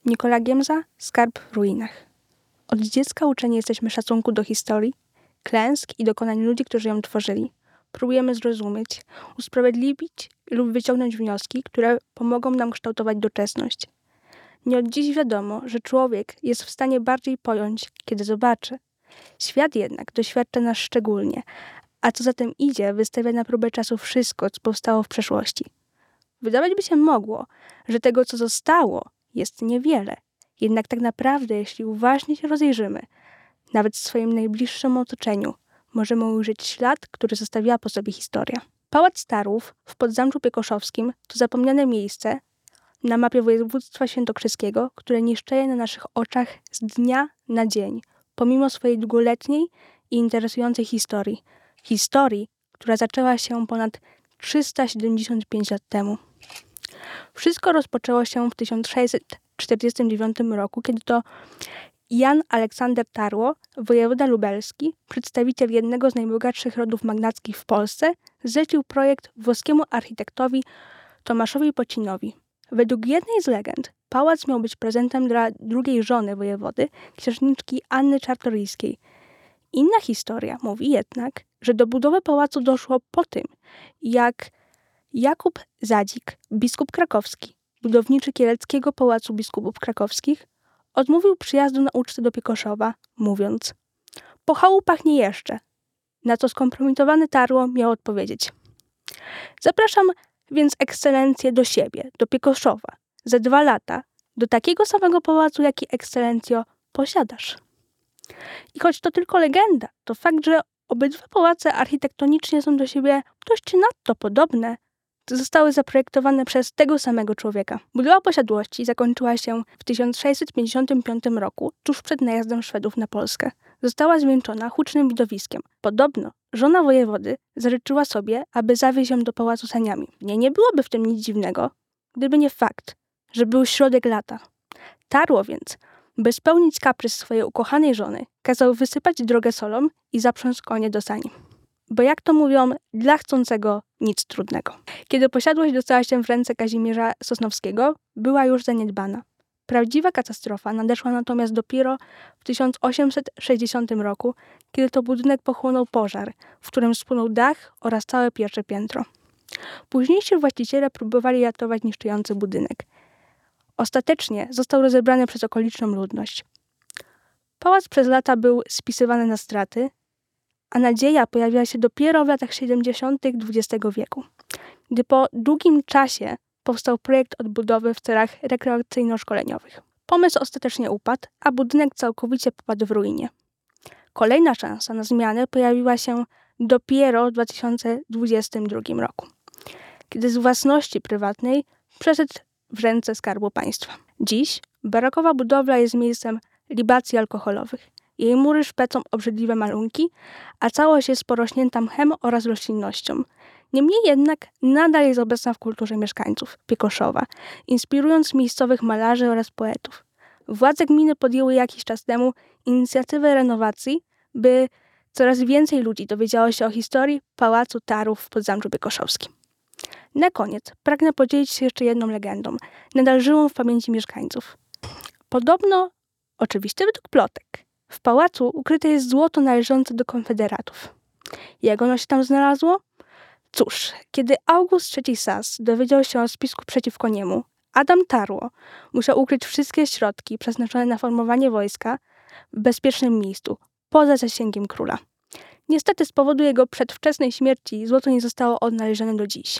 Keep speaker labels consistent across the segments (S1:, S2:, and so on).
S1: Nikola Giemza, Skarb w ruinach. Od dziecka uczeni jesteśmy szacunku do historii, klęsk i dokonań ludzi, którzy ją tworzyli. Próbujemy zrozumieć, usprawiedliwić lub wyciągnąć wnioski, które pomogą nam kształtować doczesność. Nie od dziś wiadomo, że człowiek jest w stanie bardziej pojąć, kiedy zobaczy. Świat jednak doświadcza nas szczególnie, a co za tym idzie, wystawia na próbę czasu wszystko, co powstało w przeszłości. Wydawać by się mogło, że tego, co zostało, jest niewiele. Jednak tak naprawdę, jeśli uważnie się rozejrzymy, nawet w swoim najbliższym otoczeniu, możemy ujrzeć ślad, który zostawiła po sobie historia. Pałac Starów w Podzamczu Piekoszowskim to zapomniane miejsce na mapie województwa świętokrzyskiego, które niszczeje na naszych oczach z dnia na dzień, pomimo swojej długoletniej i interesującej historii. Historii, która zaczęła się ponad 375 lat temu. Wszystko rozpoczęło się w 1649 roku, kiedy to Jan Aleksander Tarło, wojewoda lubelski, przedstawiciel jednego z najbogatszych rodów magnackich w Polsce, zlecił projekt włoskiemu architektowi Tomaszowi Pocinowi. Według jednej z legend pałac miał być prezentem dla drugiej żony wojewody, księżniczki Anny Czartoryskiej. Inna historia mówi jednak, że do budowy pałacu doszło po tym, jak Jakub Zadzik, biskup krakowski, budowniczy Kieleckiego Pałacu Biskupów Krakowskich, odmówił przyjazdu na ucztę do Piekoszowa, mówiąc: po chałupach nie jeszcze. Na co skompromitowany Tarło miał odpowiedzieć: zapraszam więc ekscelencję do siebie, do Piekoszowa, za 2 lata, do takiego samego pałacu, jaki ekscelencjo posiadasz. I choć to tylko legenda, to fakt, że obydwa pałace architektonicznie są do siebie dość nadto podobne, zostały zaprojektowane przez tego samego człowieka. Budowa posiadłości zakończyła się w 1655 roku, tuż przed najazdem Szwedów na Polskę. Została zwieńczona hucznym widowiskiem. Podobno żona wojewody zażyczyła sobie, aby zawieźć ją do pałacu saniami. Nie byłoby w tym nic dziwnego, gdyby nie fakt, że był środek lata. Tarło więc, by spełnić kaprys swojej ukochanej żony, kazał wysypać drogę solą i zaprząc konie do sani. Bo jak to mówią, dla chcącego nic trudnego. Kiedy posiadłość dostała się w ręce Kazimierza Sosnowskiego, była już zaniedbana. Prawdziwa katastrofa nadeszła natomiast dopiero w 1860 roku, kiedy to budynek pochłonął pożar, w którym spłonął dach oraz całe pierwsze piętro. Późniejsi właściciele próbowali ratować niszczący budynek. Ostatecznie został rozebrany przez okoliczną ludność. Pałac przez lata był spisywany na straty, a nadzieja pojawiła się dopiero w latach 70. XX wieku, gdy po długim czasie powstał projekt odbudowy w celach rekreacyjno-szkoleniowych. Pomysł ostatecznie upadł, a budynek całkowicie popadł w ruinie. Kolejna szansa na zmianę pojawiła się dopiero w 2022 roku, kiedy z własności prywatnej przeszedł w ręce Skarbu Państwa. Dziś barokowa budowla jest miejscem libacji alkoholowych. Jej mury szpecą obrzydliwe malunki, a całość jest porośnięta mchem oraz roślinnością. Niemniej jednak nadal jest obecna w kulturze mieszkańców Piekoszowa, inspirując miejscowych malarzy oraz poetów. Władze gminy podjęły jakiś czas temu inicjatywę renowacji, by coraz więcej ludzi dowiedziało się o historii Pałacu Tarów w Podzamczu Piekoszowskim. Na koniec pragnę podzielić się jeszcze jedną legendą, nadal żyłą w pamięci mieszkańców. Podobno, oczywiście według plotek, w pałacu ukryte jest złoto należące do konfederatów. Jak ono się tam znalazło? Cóż, kiedy August III Sas dowiedział się o spisku przeciwko niemu, Adam Tarło musiał ukryć wszystkie środki przeznaczone na formowanie wojska w bezpiecznym miejscu, poza zasięgiem króla. Niestety z powodu jego przedwczesnej śmierci złoto nie zostało odnalezione do dziś.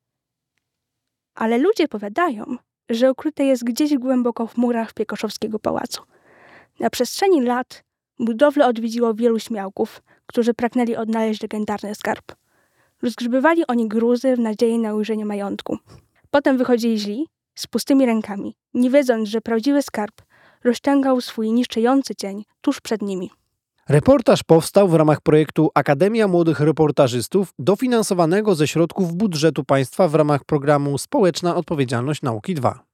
S1: Ale ludzie powiadają, że ukryte jest gdzieś głęboko w murach Piekoszowskiego pałacu. Na przestrzeni lat budowlę odwiedziło wielu śmiałków, którzy pragnęli odnaleźć legendarny skarb. Rozgrzebywali oni gruzy w nadziei na ujrzenie majątku. Potem wychodzili źli, z pustymi rękami, nie wiedząc, że prawdziwy skarb rozciągał swój niszczący cień tuż przed nimi.
S2: Reportaż powstał w ramach projektu Akademia Młodych Reportażystów, dofinansowanego ze środków budżetu państwa w ramach programu Społeczna Odpowiedzialność Nauki 2.